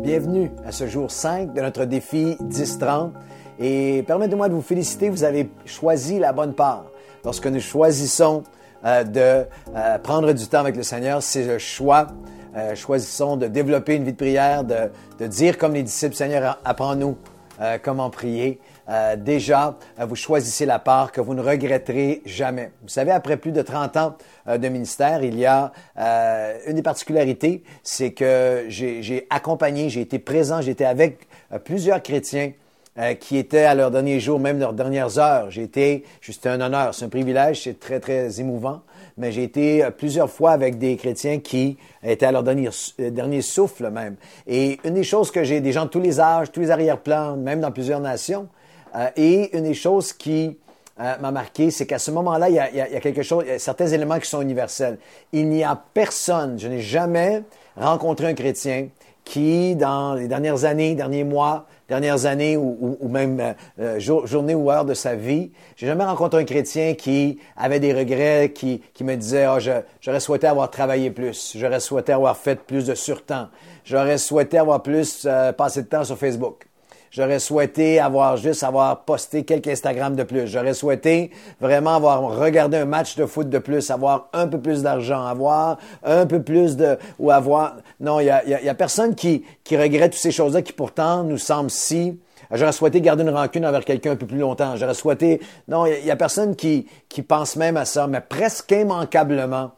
Bienvenue à ce jour 5 de notre défi 10-30 et permettez-moi de vous féliciter, vous avez choisi la bonne part. Lorsque nous choisissons de prendre du temps avec le Seigneur, c'est le choix. Choisissons de développer une vie de prière, de dire comme les disciples, Seigneur, apprends-nous comment prier. Déjà, vous choisissez la part que vous ne regretterez jamais. Vous savez, après plus de 30 ans de ministère, il y a une des particularités, c'est que j'ai accompagné, j'ai été présent, j'étais avec plusieurs chrétiens qui étaient à leurs derniers jours, même leurs dernières heures. C'était un honneur, c'est un privilège, c'est très, très émouvant. Mais j'ai été plusieurs fois avec des chrétiens qui étaient à leur dernier souffle même. Et une des choses que j'ai, des gens de tous les âges, tous les arrière-plans, même dans plusieurs nations, et une des choses qui m'a marqué, c'est qu'à ce moment-là, il y a quelque chose, il y a certains éléments qui sont universels. Il n'y a personne, je n'ai jamais rencontré un chrétien qui, dans les dernières années, derniers mois, dernières années ou même journée ou heure de sa vie, j'ai jamais rencontré un chrétien qui avait des regrets, qui me disait j'aurais souhaité avoir travaillé plus, j'aurais souhaité avoir fait plus de surtemps, j'aurais souhaité avoir plus passé de temps sur Facebook. J'aurais souhaité avoir posté quelques Instagram de plus. J'aurais souhaité vraiment avoir regardé un match de foot de plus, avoir un peu plus d'argent, avoir un peu plus Non, il y a personne qui regrette toutes ces choses-là qui pourtant nous semblent si... J'aurais souhaité garder une rancune envers quelqu'un un peu plus longtemps. J'aurais souhaité... Non, il y a personne qui pense même à ça, mais presque immanquablement,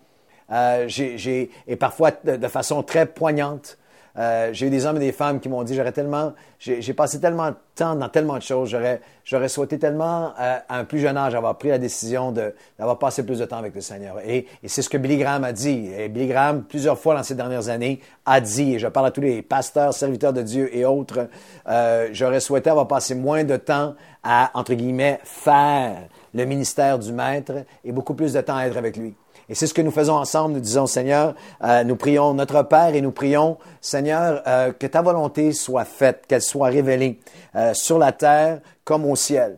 et parfois de façon très poignante, j'ai eu des hommes et des femmes qui m'ont dit j'ai passé tellement de temps dans tellement de choses, j'aurais souhaité tellement à un plus jeune âge avoir pris la décision d'avoir passé plus de temps avec le Seigneur. Et c'est ce que Billy Graham a dit. Et Billy Graham, plusieurs fois dans ces dernières années, a dit, et je parle à tous les pasteurs, serviteurs de Dieu et autres, j'aurais souhaité avoir passé moins de temps à, entre guillemets, faire le ministère du Maître et beaucoup plus de temps à être avec lui. Et c'est ce que nous faisons ensemble. Nous disons, Seigneur, nous prions notre Père et nous prions, Seigneur, que ta volonté soit faite, qu'elle soit révélée sur la terre comme au ciel.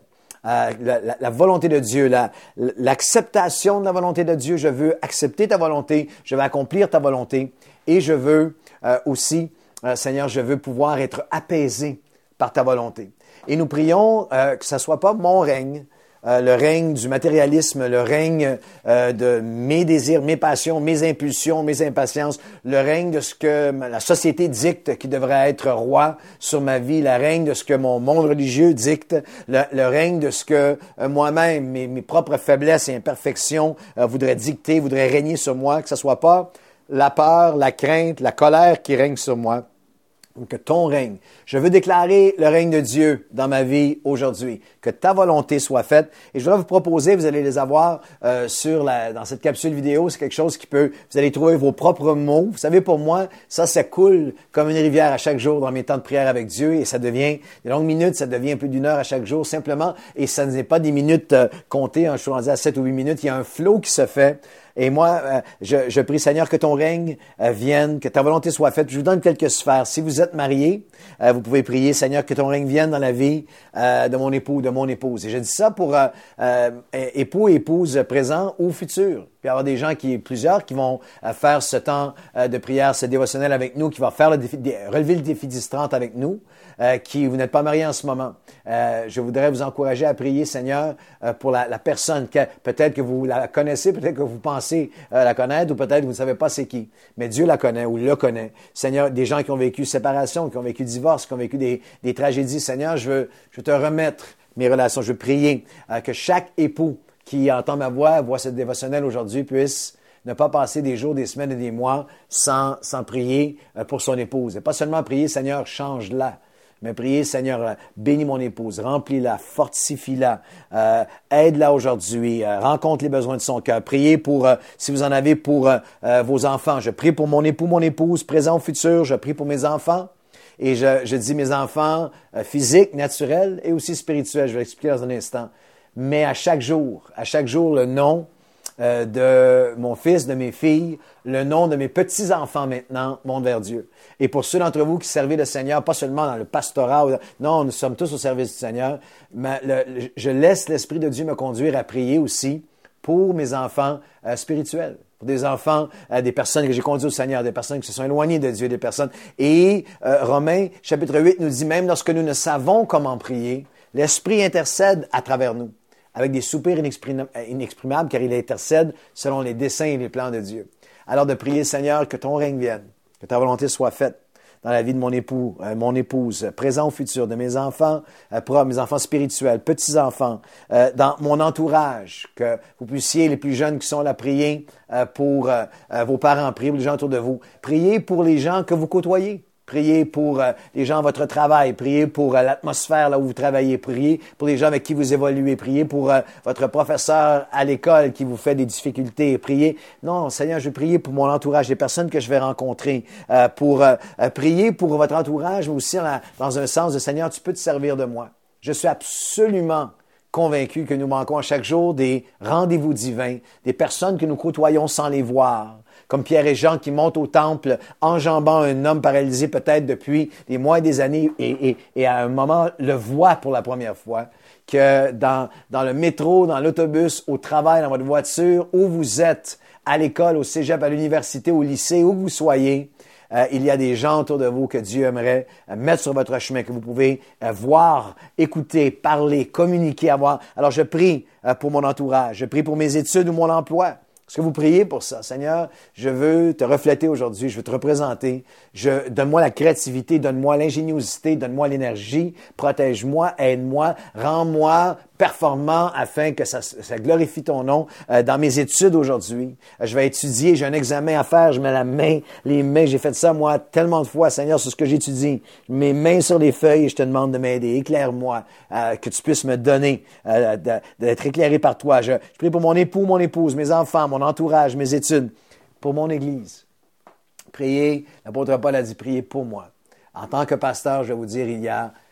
La volonté de Dieu, l'acceptation de la volonté de Dieu. Je veux accepter ta volonté, je veux accomplir ta volonté et je veux aussi, Seigneur, je veux pouvoir être apaisé par ta volonté. Et nous prions que ça soit pas mon règne, le règne du matérialisme, le règne de mes désirs, mes passions, mes impulsions, mes impatiences, le règne de ce que la société dicte qui devrait être roi sur ma vie, le règne de ce que mon monde religieux dicte, le règne de ce que moi-même, mes propres faiblesses et imperfections voudraient dicter, voudraient régner sur moi, que ce soit pas la peur, la crainte, la colère qui règne sur moi. Que ton règne. Je veux déclarer le règne de Dieu dans ma vie aujourd'hui. Que ta volonté soit faite. Et je voudrais vous proposer, vous allez les avoir dans cette capsule vidéo. C'est quelque chose vous allez trouver vos propres mots. Vous savez, pour moi, ça coule comme une rivière à chaque jour dans mes temps de prière avec Dieu. Et ça devient des longues minutes, ça devient plus d'1 heure à chaque jour simplement. Et ça n'est pas des minutes comptées. Je suis rendu à 7 ou 8 minutes. Il y a un flow qui se fait. Et moi, je prie, Seigneur, que ton règne vienne, que ta volonté soit faite. Je vous donne quelques sphères. Si vous êtes marié, vous pouvez prier, Seigneur, que ton règne vienne dans la vie de mon époux, de mon épouse. Et je dis ça pour époux et épouses présents ou futurs. Puis il y avoir des gens plusieurs qui vont faire ce temps de prière, ce dévotionnel avec nous, qui va faire relever le défi 10-30 avec nous, qui vous n'êtes pas mariés en ce moment. Je voudrais vous encourager à prier, Seigneur, pour la personne. Peut-être que vous la connaissez, peut-être que vous pensez la connaître, ou peut-être que vous ne savez pas c'est qui. Mais Dieu la connaît ou le connaît. Seigneur, des gens qui ont vécu séparation, qui ont vécu divorce, qui ont vécu des tragédies. Seigneur, je veux te remettre mes relations. Je veux prier que chaque époux qui entend ma voix ce dévotionnel aujourd'hui puisse ne pas passer des jours, des semaines et des mois sans prier pour son épouse. Et pas seulement prier, Seigneur, change-la. Mais priez, Seigneur, bénis mon épouse, remplis-la, fortifie-la, aide-la aujourd'hui, rencontre les besoins de son cœur. Priez si vous en avez pour vos enfants. Je prie pour mon époux, mon épouse, présent ou futur. Je prie pour mes enfants. Et je dis mes enfants physiques, naturels et aussi spirituels. Je vais l'expliquer dans un instant. Mais à chaque jour, le nom de mon fils, de mes filles, le nom de mes petits-enfants maintenant monte vers Dieu. Et pour ceux d'entre vous qui servez le Seigneur, pas seulement dans le pastorat, non, nous sommes tous au service du Seigneur, mais je laisse l'Esprit de Dieu me conduire à prier aussi pour mes enfants spirituels. pour des enfants, des personnes que j'ai conduites au Seigneur, des personnes qui se sont éloignées de Dieu, des personnes. Et Romains, chapitre 8, nous dit même lorsque nous ne savons comment prier, l'Esprit intercède à travers nous, avec des soupirs inexprimables, car il intercède selon les desseins et les plans de Dieu. Alors de prier, Seigneur, que ton règne vienne, que ta volonté soit faite dans la vie de mon époux, mon épouse, présent ou futur, de mes enfants propres, mes enfants spirituels, petits-enfants, dans mon entourage, que vous puissiez, les plus jeunes qui sont là, prier pour vos parents, prier pour les gens autour de vous, prier pour les gens que vous côtoyez. Priez pour les gens à votre travail, priez pour l'atmosphère là où vous travaillez, priez pour les gens avec qui vous évoluez, priez pour votre professeur à l'école qui vous fait des difficultés, priez. Non, Seigneur, je vais prier pour mon entourage, les personnes que je vais rencontrer, pour prier pour votre entourage, mais aussi dans un sens de Seigneur, tu peux te servir de moi. Je suis absolument convaincu que nous manquons à chaque jour des rendez-vous divins, des personnes que nous côtoyons sans les voir. Comme Pierre et Jean qui montent au temple, enjambant un homme paralysé peut-être depuis des mois et des années, et à un moment le voient pour la première fois, que dans le métro, dans l'autobus, au travail, dans votre voiture, où vous êtes, à l'école, au cégep, à l'université, au lycée, où vous soyez, il y a des gens autour de vous que Dieu aimerait mettre sur votre chemin, que vous pouvez voir, écouter, parler, communiquer, avoir. Alors je prie pour mon entourage, je prie pour mes études ou mon emploi. Est-ce que vous priez pour ça? Seigneur, je veux te refléter aujourd'hui, je veux te représenter. Donne-moi la créativité, donne-moi l'ingéniosité, donne-moi l'énergie, protège-moi, aide-moi, rends-moi performant afin que ça glorifie ton nom. Dans mes études aujourd'hui, je vais étudier, j'ai un examen à faire, je mets les mains, j'ai fait ça moi tellement de fois, Seigneur, sur ce que j'étudie. Mes mains sur les feuilles et je te demande de m'aider. Éclaire-moi, que tu puisses me donner d'être éclairé par toi. Je prie pour mon époux, mon épouse, mes enfants, mon entourage, mes études, pour mon Église. Priez, l'apôtre Paul a dit, priez pour moi. En tant que pasteur, je vais vous dire, il y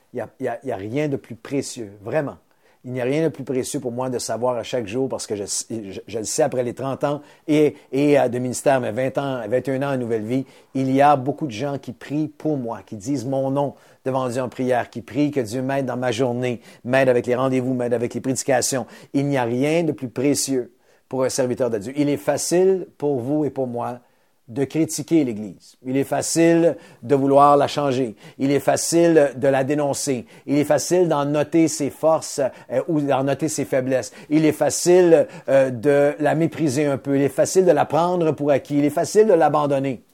a rien de plus précieux, vraiment. Il n'y a rien de plus précieux pour moi de savoir à chaque jour, parce que je le sais après les 30 ans et de ministère, mais 21 ans à Nouvelle Vie, il y a beaucoup de gens qui prient pour moi, qui disent mon nom devant Dieu en prière, qui prient que Dieu m'aide dans ma journée, m'aide avec les rendez-vous, m'aide avec les prédications. Il n'y a rien de plus précieux pour un serviteur de Dieu. Il est facile pour vous et pour moi de critiquer l'Église. Il est facile de vouloir la changer. Il est facile de la dénoncer. Il est facile d'en noter ses forces ou d'en noter ses faiblesses. Il est facile de la mépriser un peu. Il est facile de la prendre pour acquis. Il est facile de l'abandonner.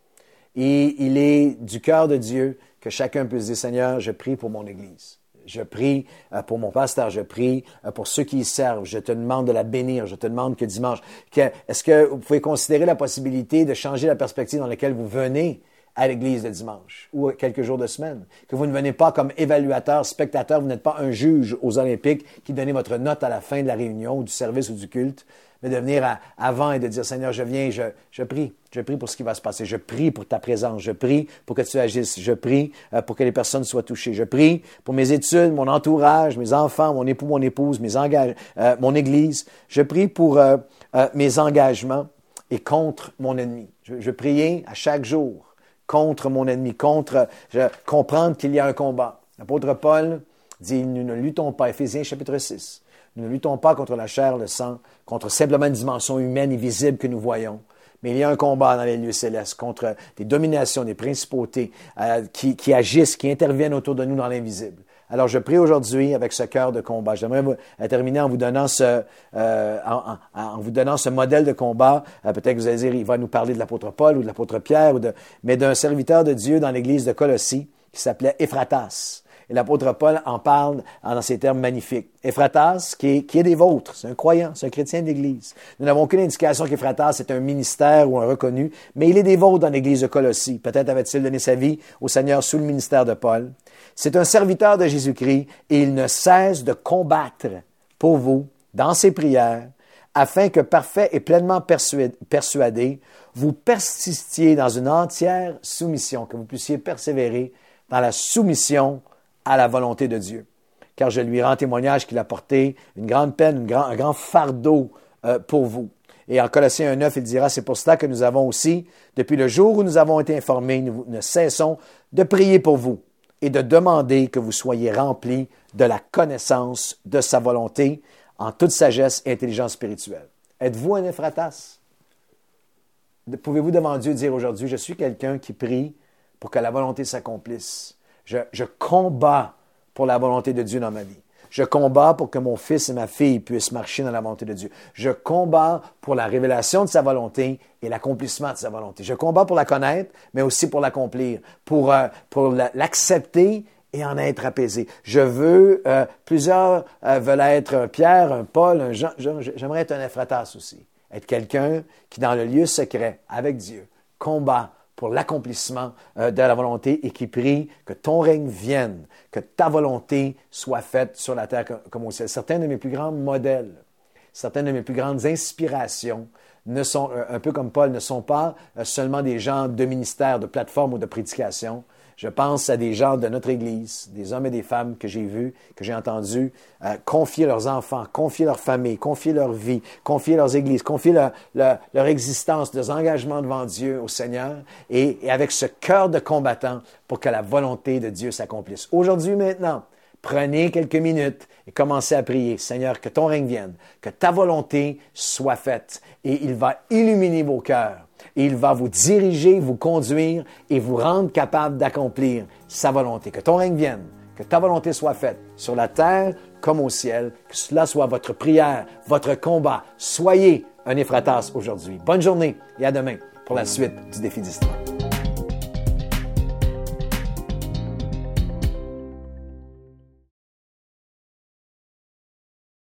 Et il est du cœur de Dieu que chacun puisse dire, Seigneur, je prie pour mon Église. Je prie pour mon pasteur, je prie pour ceux qui y servent. Je te demande de la bénir. Je te demande que dimanche, est-ce que vous pouvez considérer la possibilité de changer la perspective dans laquelle vous venez à l'église le dimanche ou quelques jours de semaine? Que vous ne venez pas comme évaluateur, spectateur, vous n'êtes pas un juge aux Olympiques qui donnez votre note à la fin de la réunion ou du service ou du culte, mais de venir avant et de dire, Seigneur, je viens, je prie. Je prie pour ce qui va se passer. Je prie pour ta présence. Je prie pour que tu agisses. Je prie pour que les personnes soient touchées. Je prie pour mes études, mon entourage, mes enfants, mon époux, mon épouse, mon Église. Je prie pour mes engagements et contre mon ennemi. Je prie à chaque jour contre mon ennemi, comprendre qu'il y a un combat. L'apôtre Paul dit, nous ne luttons pas, Éphésiens chapitre 6, nous ne luttons pas contre la chair, le sang, contre simplement une dimension humaine et visible que nous voyons. Mais il y a un combat dans les lieux célestes contre des dominations, des principautés qui agissent, qui interviennent autour de nous dans l'invisible. Alors, je prie aujourd'hui avec ce cœur de combat. J'aimerais terminer en vous donnant ce modèle de combat. Peut-être que vous allez dire, il va nous parler de l'apôtre Paul ou de l'apôtre Pierre, mais d'un serviteur de Dieu dans l'église de Colossie qui s'appelait Éphratas. Et l'apôtre Paul en parle dans ces termes magnifiques. Éphratas, qui est des vôtres, c'est un croyant, c'est un chrétien de l'Église. Nous n'avons aucune indication qu'Éphratas est un ministère ou un reconnu, mais il est des vôtres dans l'Église de Colossie. Peut-être avait-il donné sa vie au Seigneur sous le ministère de Paul. C'est un serviteur de Jésus-Christ et il ne cesse de combattre pour vous dans ses prières, afin que parfait et pleinement persuadé, vous persistiez dans une entière soumission, que vous puissiez persévérer dans la soumission à la volonté de Dieu. Car je lui rends témoignage qu'il a porté une grande peine, un grand fardeau pour vous. Et en Colossiens 1:9, il dira, c'est pour cela que nous avons aussi, depuis le jour où nous avons été informés, nous ne cessons de prier pour vous et de demander que vous soyez remplis de la connaissance de sa volonté en toute sagesse et intelligence spirituelle. Êtes-vous un Éphratas? pouvez-vous devant Dieu dire aujourd'hui, je suis quelqu'un qui prie pour que la volonté s'accomplisse. Je combats pour la volonté de Dieu dans ma vie. Je combats pour que mon fils et ma fille puissent marcher dans la volonté de Dieu. Je combats pour la révélation de sa volonté et l'accomplissement de sa volonté. Je combats pour la connaître, mais aussi pour l'accomplir, pour l'accepter et en être apaisé. Je veux, plusieurs veulent être un Pierre, un Paul, un Jean. J'aimerais être un Ephratas aussi. Être quelqu'un qui, dans le lieu secret, avec Dieu, combat pour l'accomplissement de la volonté et qui prie que ton règne vienne, que ta volonté soit faite sur la terre comme au ciel. Certains de mes plus grands modèles, certaines de mes plus grandes inspirations ne sont, un peu comme Paul, ne sont pas seulement des gens de ministère, de plateforme ou de prédication. Je pense à des gens de notre Église, des hommes et des femmes que j'ai vus, que j'ai entendus confier leurs enfants, confier leur famille, confier leur vie, confier leurs églises, confier leur existence, leurs engagements devant Dieu au Seigneur et avec ce cœur de combattant pour que la volonté de Dieu s'accomplisse. Aujourd'hui, maintenant, prenez quelques minutes et commencez à prier. Seigneur, que ton règne vienne, que ta volonté soit faite et il va illuminer vos cœurs. Et il va vous diriger, vous conduire et vous rendre capable d'accomplir sa volonté. Que ton règne vienne, que ta volonté soit faite sur la terre comme au ciel, que cela soit votre prière, votre combat. Soyez un Ephratas aujourd'hui. Bonne journée et à demain pour la suite du défi d'Histoire.